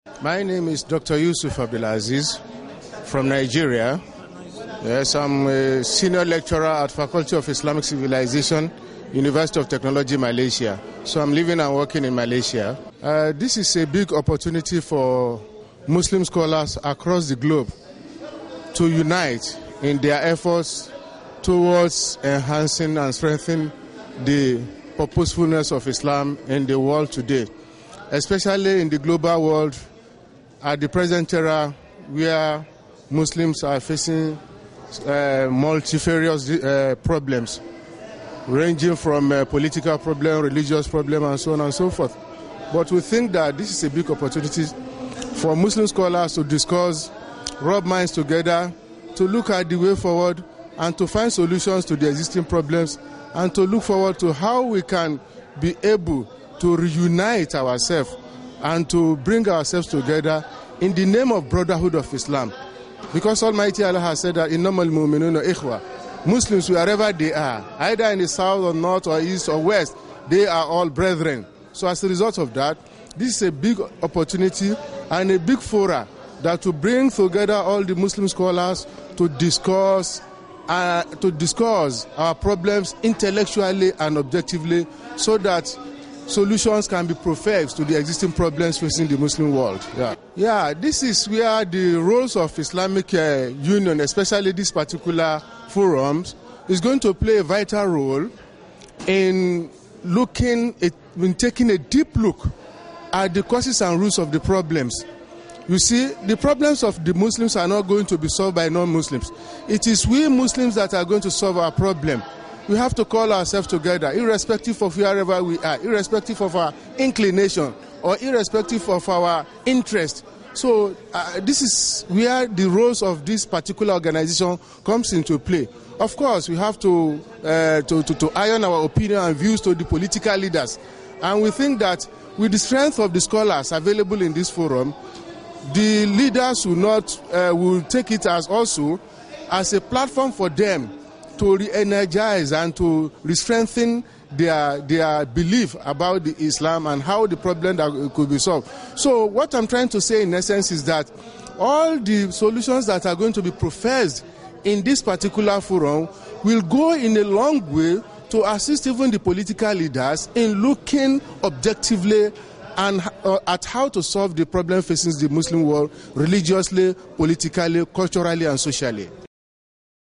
My name is Dr. Yusuf Abdulaziz from Nigeria. Yes, I'm a senior lecturer at Faculty of Islamic Civilization, University of Technology, Malaysia. So I'm living and working in Malaysia. This is a big opportunity for Muslim scholars across the globe to unite in their efforts towards enhancing and strengthening the purposefulness of Islam in the world today, especially in the global world at the present era where Muslims are facing multifarious problems, ranging from political problem, religious problem, and so on and so forth. But we think that this is a big opportunity for Muslim scholars to discuss, rub minds together, to look at the way forward, and to find solutions to the existing problems, and to look forward to how we can be able to reunite ourselves and to bring ourselves together in the name of brotherhood of Islam. Because Almighty Allah has said that innamal mu'minuna ikhwa. Muslims, wherever they are, either in the south or north or east or west, they are all brethren. So as a result of that, this is a big opportunity and a big fora that will bring together all the Muslim scholars to discuss our problems intellectually and objectively, so that solutions can be professed to the existing problems facing the Muslim world. Yeah, this is where the roles of Islamic Union, especially this particular forums, is going to play a vital role in taking a deep look at the causes and roots of the problems. You see, the problems of the Muslims are not going to be solved by non-Muslims. It is we Muslims that are going to solve our problem. We have to call ourselves together, irrespective of wherever we are, irrespective of our inclination, or irrespective of our interest. So this is where the roles of this particular organization comes into play. Of course, we have to iron our opinion and views to the political leaders. And we think that with the strength of the scholars available in this forum, the leaders will take it as a platform for them to re-energize and to re-strengthen their belief about the Islam and how the problem that could be solved. So what I'm trying to say in essence is that all the solutions that are going to be professed in this particular forum will go in a long way to assist even the political leaders in looking objectively and at how to solve the problem facing the Muslim world religiously, politically, culturally, and socially.